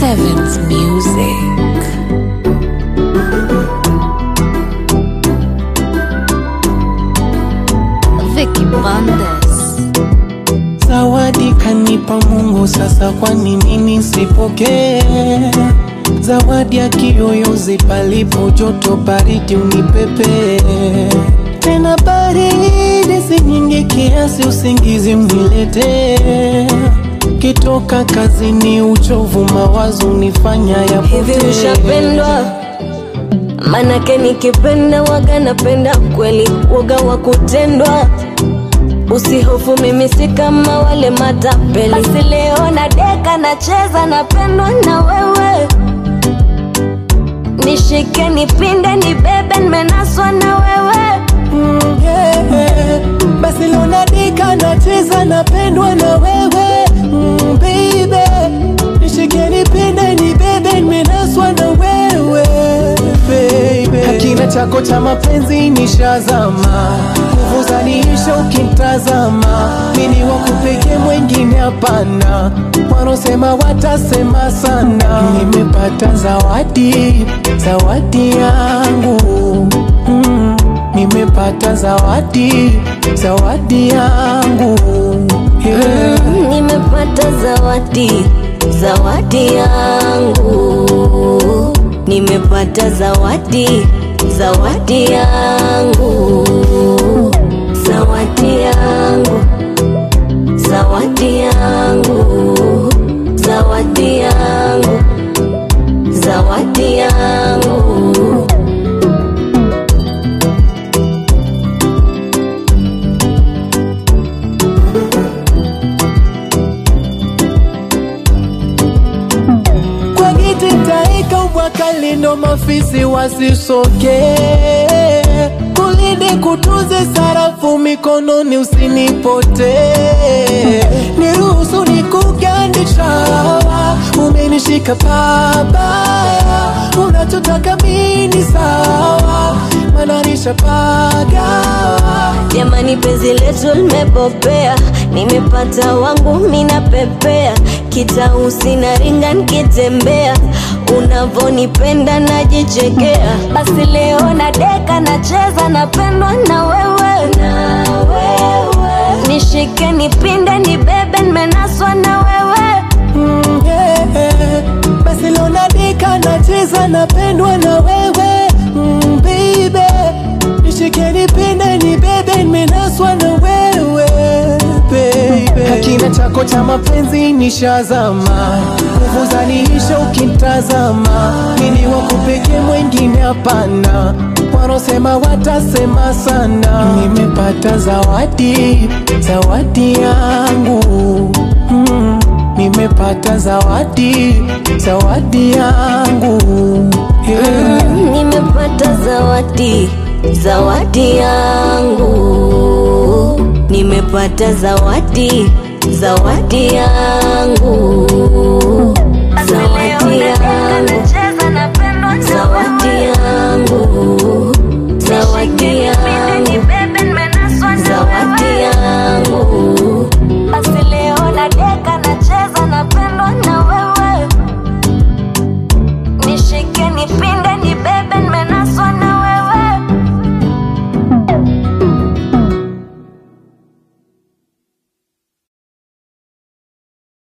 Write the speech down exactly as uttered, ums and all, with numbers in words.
Sevens Music. Vicky Bandes. Zawadi kanipa Mungu, sasa kwa nini nisipokee? Zawadi ya kiyoyozi, palipo joto baridi unipepe. Tena baridi si nyingi kiasi usingizi mnilete. Kitoka kazini uchovu mawazo unifanya yapote. Hivi ushapendwa? Manake nikipenda waga napenda kweli, waga wa kutendwa. Usihofu mimi si kama wale matapeli. Basi leo na deka nacheza napendwa na wewe. Nishike nipinde nibebe nimenaswa na wewe. mm, yeah, yeah. Basi leo na deka nacheza napendwa na wewe. mm, baby nishike nipinde nibebe nimenaswa na wewe baby. Hakina chako cha mapenzi nishazama, nguvu zaniisha ukimtazama. Mimi wakupeke mwengine hapana, wanosema watasema sana. Nimepata zawadi, zawadi yangu. mm, Nimepata zawadi, zawadi yangu. yeah. mm, Nimepata zawadi, zawadi yangu. Nimepata zawadi, zawadi yangu. Zawadi yangu, zawadi yangu. Zawadi yangu, zawadi yangu. Kwa giti taika ubwakali ndo mafisi wasisoke. Kulinde kutunze sarafu mikononi usinipote. Niruhusu nikugandisha, umenishika pabaya. Unachotaka mini sawa, mananisha pagawa. Jamani penzi letu limepopea, nimepata wangu mina pepea. Kitausi na ringa nikitembea, unavonipenda najichekea. Basi leo na deka nacheza napendwa na wewe, na wewe. Nishike nipinde nibebe nimenaswa na wewe. mm, yeah, yeah. Basi leo na deka nacheza napendwa na wewe. mm, baby nishike nipinde nibebe nimenaswa na wewe baby. Hakina chako cha mapenzi nishazama, nguvu zaniisha ukimtazama. Mimi wakupeke mwengine hapana, wanosema watasema sana. Nimepata zawadi, zawadi yangu. mm, Nimepata zawadi, zawadi yangu. yeah. mm, Nimepata zawadi, zawadi yangu. Nimepata zawadi, zawadi yangu.